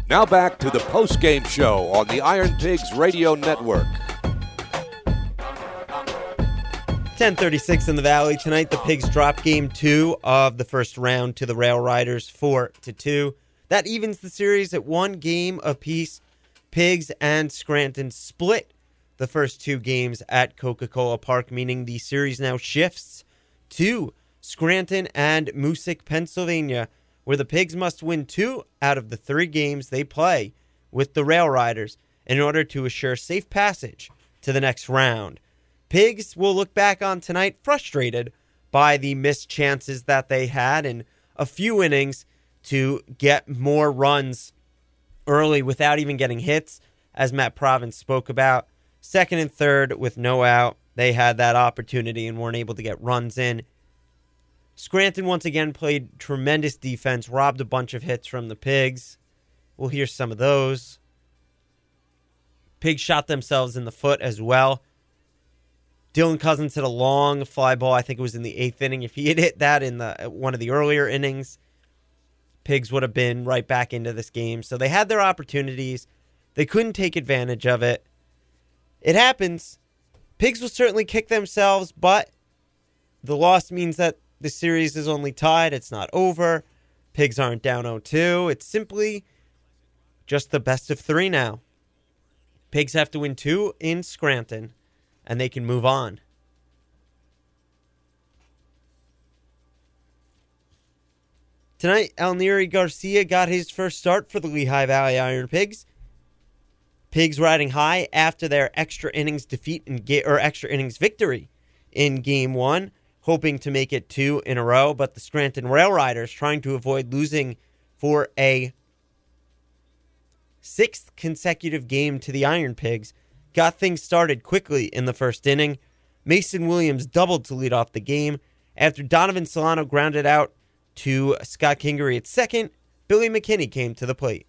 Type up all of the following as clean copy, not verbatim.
Now back to the post-game show on the Iron Pigs Radio Network. 10:36 in the Valley. Tonight, the Pigs drop game 2 of the first round to the Rail Riders 4-2. That evens the series at 1 game apiece. Pigs and Scranton split the first 2 games at Coca-Cola Park, meaning the series now shifts to Scranton and Moosic, Pennsylvania, where the Pigs must win 2 out of the 3 games they play with the Rail Riders in order to assure safe passage to the next round. Pigs will look back on tonight frustrated by the missed chances that they had in a few innings to get more runs early without even getting hits, as Matt Province spoke about. Second and third with no out, they had that opportunity and weren't able to get runs in. Scranton once again played tremendous defense, robbed a bunch of hits from the Pigs. We'll hear some of those. Pigs shot themselves in the foot as well. Dylan Cousins hit a long fly ball. I think it was in the 8th inning. If he had hit that in one of the earlier innings, Pigs would have been right back into this game. So they had their opportunities. They couldn't take advantage of it. It happens. Pigs will certainly kick themselves, but the loss means that the series is only tied. It's not over. Pigs aren't down 0-2. It's simply just the best of 3 now. Pigs have to win 2 in Scranton, and they can move on. Tonight, Elniri Garcia got his first start for the Lehigh Valley Iron Pigs. Pigs riding high after their extra innings victory in Game 1, hoping to make it 2 in a row, but the Scranton Rail Riders, trying to avoid losing for a 6th consecutive game to the Iron Pigs, got things started quickly in the first inning. Mason Williams doubled to lead off the game. After Donovan Solano grounded out to Scott Kingery at second, Billy McKinney came to the plate.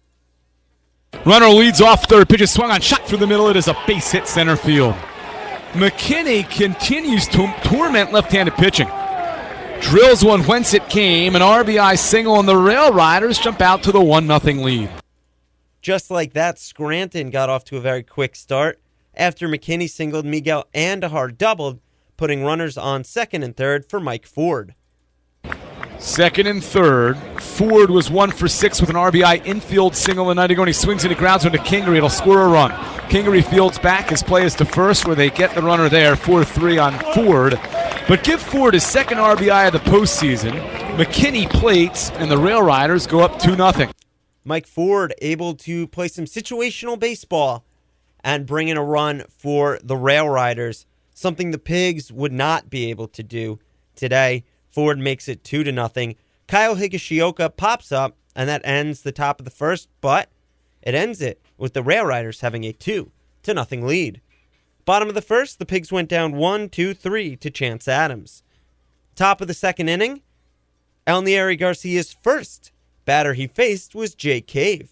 Runner leads off third. Pitch is swung on, shot through the middle. It is a base hit center field. McKinney continues to torment left-handed pitching. Drills one whence it came. An RBI single, and the Rail Riders jump out to the 1-0 lead. Just like that, Scranton got off to a very quick start. After McKinney singled, Miguel Andahar doubled, putting runners on second and third for Mike Ford. Second and third. Ford was 1 for 6 with an RBI infield single a night ago, and he swings and he grounds into Kingery. It'll score a run. Kingery fields back. His play is to first, where they get the runner there, 4-3 on Ford. But give Ford his second RBI of the postseason. McKinney plates, and the Rail Riders go up 2-0. Mike Ford able to play some situational baseball and bring in a run for the Rail Riders, something the Pigs would not be able to do today. Ford makes it 2-0. Kyle Higashioka pops up, and that ends the top of the first, but it ends it with the Rail Riders having a 2-0 lead. Bottom of the first, the Pigs went down 1-2-3 to Chance Adams. Top of the second inning, Elniri Garcia's first batter he faced was Jay Cave.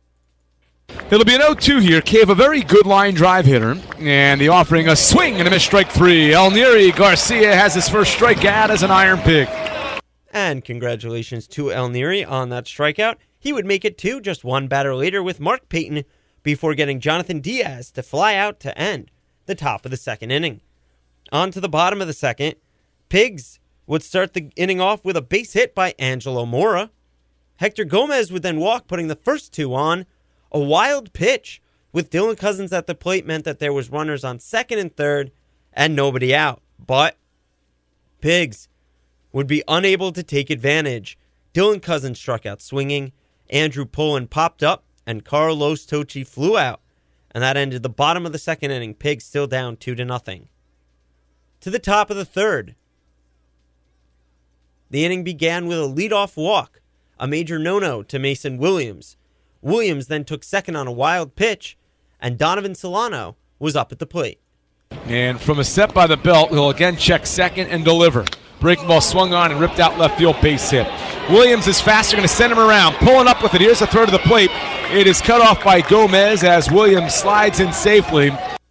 It'll be an 0-2 here. Cave, a very good line drive hitter, and the offering a swing and a miss, strike 3. Elniri Garcia has his first strikeout as an Iron Pig. And congratulations to Elniri on that strikeout. He would make it 2 just one batter later with Mark Payton before getting Jonathan Diaz to fly out to end the top of the second inning. On to the bottom of the second, Pigs would start the inning off with a base hit by Angelo Mora. Hector Gomez would then walk, putting the first 2 on. A wild pitch with Dylan Cousins at the plate meant that there was runners on second and third and nobody out. But Pigs would be unable to take advantage. Dylan Cousins struck out swinging. Andrew Pullen popped up and Carlos Tocci flew out. And that ended the bottom of the second inning. Pigs still down 2-0. To the top of the third, the inning began with a leadoff walk, a major no-no to Mason Williams. Williams then took second on a wild pitch, and Donovan Solano was up at the plate. And from a set by the belt, he'll again check second and deliver. Breaking ball swung on and ripped out left field, base hit. Williams is faster, going to send him around. Pulling up with it. Here's a throw to the plate. It is cut off by Gomez as Williams slides in safely.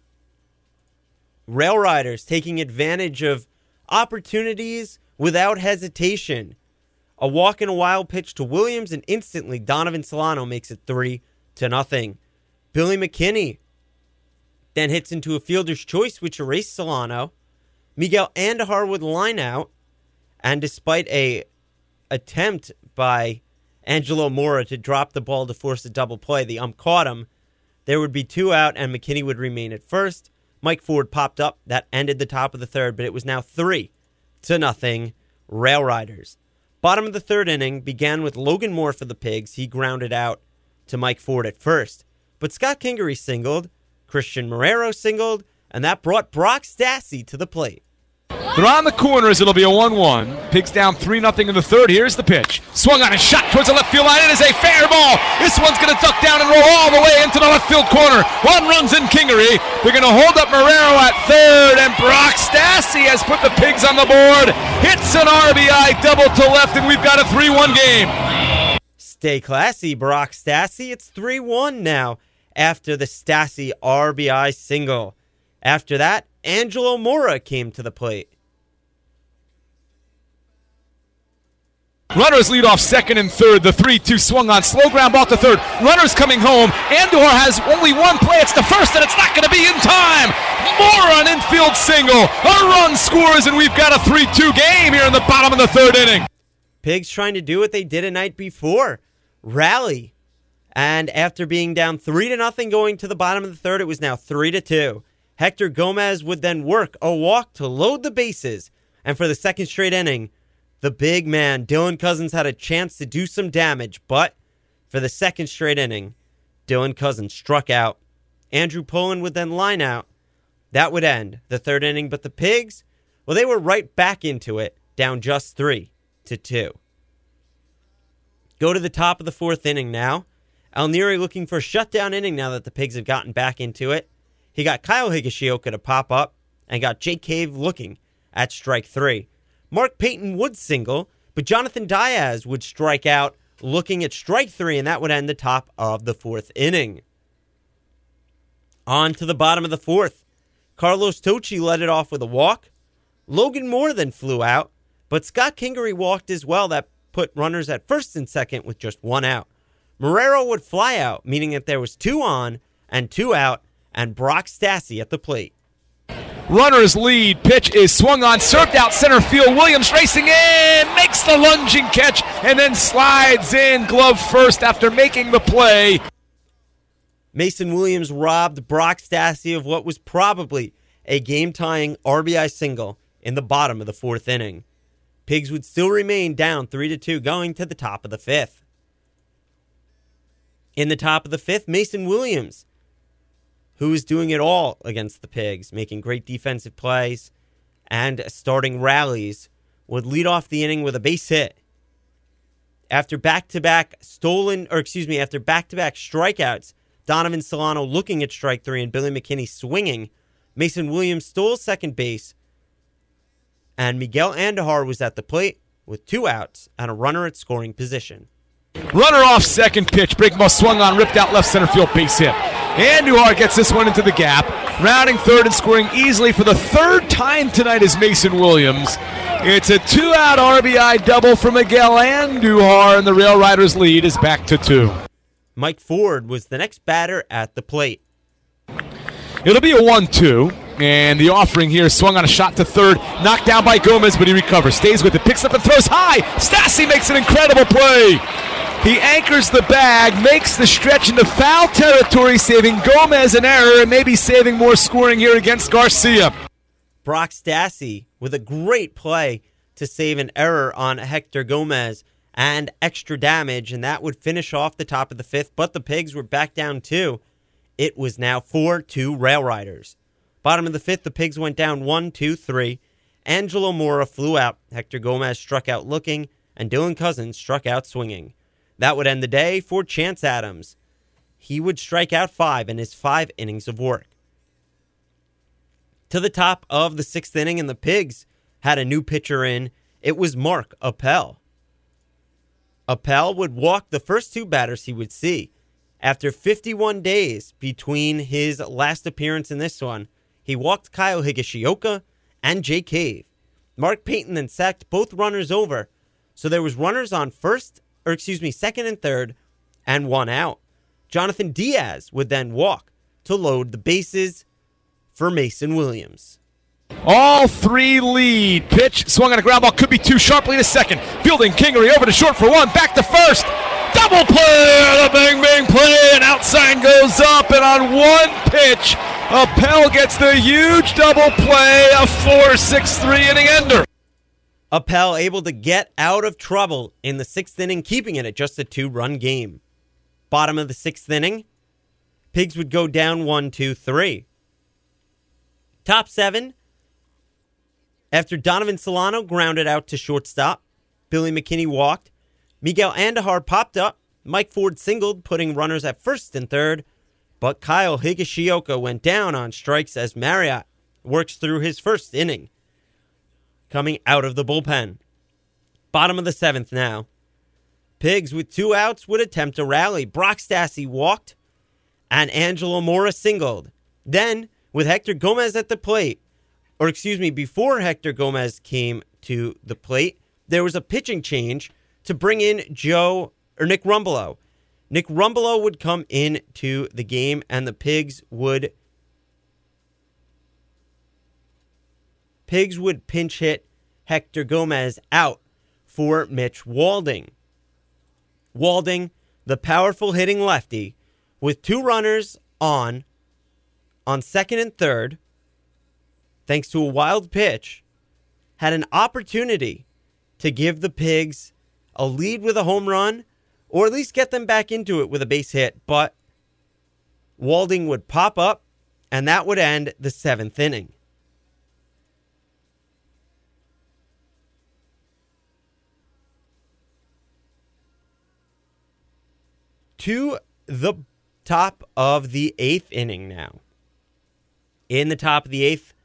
Rail Riders taking advantage of opportunities without hesitation. A walk and a wild pitch to Williams, and instantly Donovan Solano makes it 3-2. 4-0. Billy McKinney then hits into a fielder's choice, which erased Solano. Miguel Andujar would line out, and despite a attempt by Angelo Mora to drop the ball to force a double play, the ump caught him. There would be 2 out, and McKinney would remain at first. Mike Ford popped up. That ended the top of the third, but it was now 3-0 Rail Riders. Bottom of the third inning began with Logan Moore for the Pigs. He grounded out to Mike Ford at first. But Scott Kingery singled, Christian Marrero singled, and that brought Brock Stassi to the plate. They're on the corners. It'll be a 1-1. Pigs down 3-0 in the third. Here's the pitch. Swung on a shot towards the left field line. It is a fair ball. This one's going to duck down and roll all the way into the left field corner. One runs in Kingery. They're going to hold up Marrero at third, and Brock Stassi has put the Pigs on the board. Hits an RBI double to left, and we've got a 3-1 game. Stay classy, Brock Stassi. It's 3-1 now after the Stassi RBI single. After that, Angelo Mora came to the plate. Runners lead off second and third. The 3-2 swung on. Slow ground ball to third. Runners coming home. Andujar has only one play. It's the first, and it's not going to be in time. Mora an infield single. A run scores, and we've got a 3-2 game here in the bottom of the third inning. Pigs trying to do what they did a night before. Rally. And after being down 3-0 going to the bottom of the third, it was now 3-2. Hector Gomez would then work a walk to load the bases. And for the second straight inning, the big man, Dylan Cousins, had a chance to do some damage. But for the second straight inning, Dylan Cousins struck out. Andrew Poland would then line out. That would end the third inning. But the Pigs, well, they were right back into it, down just 3-2. Go to the top of the fourth inning now. Alneri looking for a shutdown inning now that the Pigs have gotten back into it. He got Kyle Higashioka to pop up and got Jake Cave looking at strike 3. Mark Payton would single, but Jonathan Diaz would strike out looking at strike 3, and that would end the top of the fourth inning. On to the bottom of the fourth. Carlos Tocci led it off with a walk. Logan Moore then flew out, but Scott Kingery walked as well. That put runners at first and second with just 1 out. Marrero would fly out, meaning that there was 2 on and 2 out, and Brock Stassi at the plate. Runners lead. Pitch is swung on, circled out center field. Williams racing in, makes the lunging catch, and then slides in glove first after making the play. Mason Williams robbed Brock Stassi of what was probably a game-tying RBI single in the bottom of the fourth inning. Pigs would still remain down 3-2 going to the top of the fifth. In the top of the fifth, Mason Williams, who was doing it all against the Pigs, making great defensive plays and starting rallies, would lead off the inning with a base hit. After back-to-back strikeouts, Donovan Solano looking at strike 3 and Billy McKinney swinging, Mason Williams stole second base, and Miguel Andujar was at the plate with 2 outs and a runner at scoring position. Runner off second pitch. Brigmo swung on, ripped out left center field, base hit. Andujar gets this one into the gap. Rounding third and scoring easily for the third time tonight is Mason Williams. It's a 2-out RBI double for Miguel Andujar, and the Rail Riders' lead is back to 2. Mike Ford was the next batter at the plate. It'll be a 1-2, and the offering here swung on a shot to third, knocked down by Gomez, but he recovers, stays with it, picks up and throws high. Stassi makes an incredible play. He anchors the bag, makes the stretch into foul territory, saving Gomez an error and maybe saving more scoring here against Garcia. Brock Stassi with a great play to save an error on Hector Gomez and extra damage, and that would finish off the top of the fifth, but the Pigs were back down 2. It was now 4-2 Rail Riders. Bottom of the fifth, the Pigs went down 1-2-3. Angelo Mora flew out, Hector Gomez struck out looking, and Dylan Cousins struck out swinging. That would end the day for Chance Adams. He would strike out 5 in his 5 innings of work. To the top of the 6th inning, and the Pigs had a new pitcher in. It was Mark Appel. Appel would walk the first 2 batters he would see. After 51 days between his last appearance in this one, he walked Kyle Higashioka and Jake Cave. Mark Payton then sacked both runners over, so there was runners on second and third, and 1 out. Jonathan Diaz would then walk to load the bases for Mason Williams. All three lead. Pitch swung on a ground ball. Could be too sharply to second. Fielding Kingery over to short for one. Back to first. Double play. The bang bang play. And out sign goes up. And on one pitch, Appel gets the huge double play. A 4-6-3 inning ender. Appel able to get out of trouble in the 6th inning, keeping it at just a 2-run game. Bottom of the 6th inning, Pigs would go down 1-2-3. Top 7. After Donovan Solano grounded out to shortstop, Billy McKinney walked, Miguel Andahar popped up, Mike Ford singled, putting runners at first and third, but Kyle Higashioka went down on strikes as Marriott works through his first inning, coming out of the bullpen. Bottom of the 7th now. Pigs with 2 outs would attempt a rally. Brock Stassi walked, and Angelo Mora singled. Then, with Hector Gomez at the plate, before Hector Gomez came to the plate, there was a pitching change to bring in Nick Rumbelow. Nick Rumbelow would come into the game, and the Pigs would pinch hit Hector Gomez out for Mitch Walding. Walding, the powerful hitting lefty, with 2 runners on second and third, thanks to a wild pitch, had an opportunity to give the Pigs a lead with a home run, or at least get them back into it with a base hit, but Walding would pop up, and that would end the 7th inning. To the top of the 8th inning now. In the top of the 8th,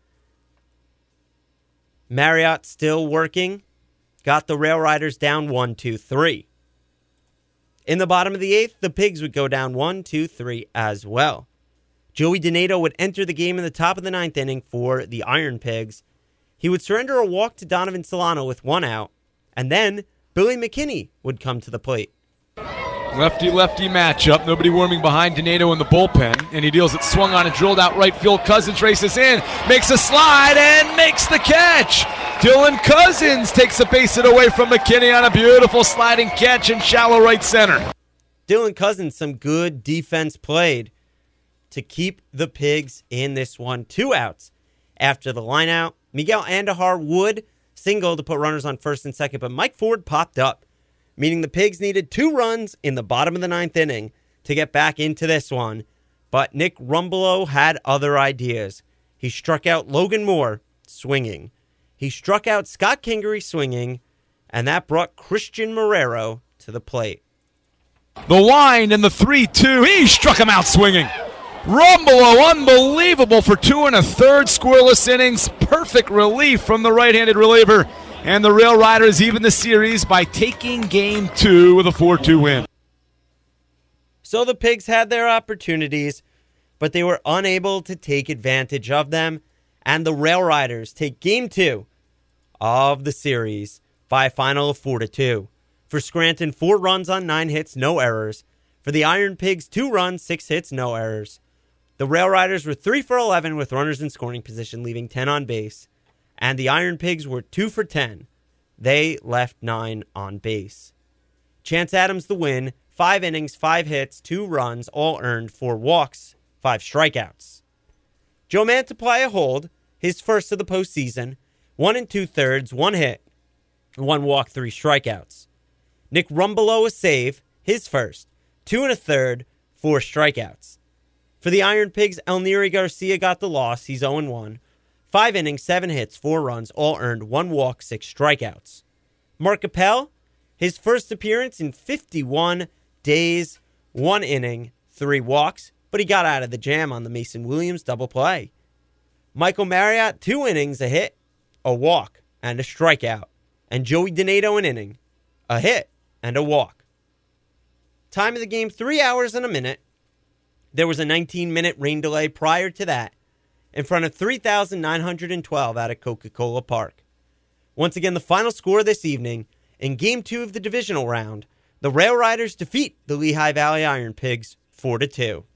Marriott still working. Got the Rail Riders down 1-2-3. In the bottom of the 8th, the Pigs would go down 1-2-3 as well. Joey Donato would enter the game in the top of the 9th inning for the Iron Pigs. He would surrender a walk to Donovan Solano with 1 out, and then Billy McKinney would come to the plate. Lefty-lefty matchup. Nobody warming behind Donato in the bullpen. And he deals it swung on and drilled out right field. Cousins races in, makes a slide, and makes the catch. Dylan Cousins takes a base hit away from McKinney on a beautiful sliding catch in shallow right center. Dylan Cousins, some good defense played to keep the Pigs in this one. 2 outs after the line out. Miguel Andahar would single to put runners on first and second, but Mike Ford popped up, meaning the Pigs needed 2 runs in the bottom of the 9th inning to get back into this one. But Nick Rumbelow had other ideas. He struck out Logan Moore swinging. He struck out Scott Kingery swinging, and that brought Christian Marrero to the plate. The line and the 3-2. He struck him out swinging. Rumbelow, unbelievable for 2 1/3 scoreless innings. Perfect relief from the right-handed reliever. And the Rail Riders even the series by taking Game 2 with a 4-2 win. So the Pigs had their opportunities, but they were unable to take advantage of them. And the Rail Riders take Game 2 of the series by a final of 4-2. For Scranton, 4 runs on 9 hits, no errors. For the Iron Pigs, 2 runs, 6 hits, no errors. The Rail Riders were 3 for 11 with runners in scoring position, leaving 10 on base. And the Iron Pigs were 2 for 10. They left 9 on base. Chance Adams the win, 5 innings, 5 hits, 2 runs, all earned, 4 walks, 5 strikeouts. Joe Mantiply hold, his first of the postseason, 1 2/3, 1 hit, 1 walk, 3 strikeouts. Nick Rumbelow a save, his first, 2 1/3, 4 strikeouts. For the Iron Pigs, Elniri Garcia got the loss, he's 0-1. 5 innings, 7 hits, 4 runs, all earned, 1 walk, 6 strikeouts. Mark Appel, his first appearance in 51 days, 1 inning, 3 walks, but he got out of the jam on the Mason Williams double play. Michael Marriott, 2 innings, a hit, a walk, and a strikeout. And Joey Donato, an inning, a hit, and a walk. Time of the game, 3 hours and a minute. There was a 19-minute rain delay prior to that, in front of 3,912 out at Coca-Cola Park. Once again, the final score this evening, in Game 2 of the divisional round, the Rail Riders defeat the Lehigh Valley Iron Pigs 4-2.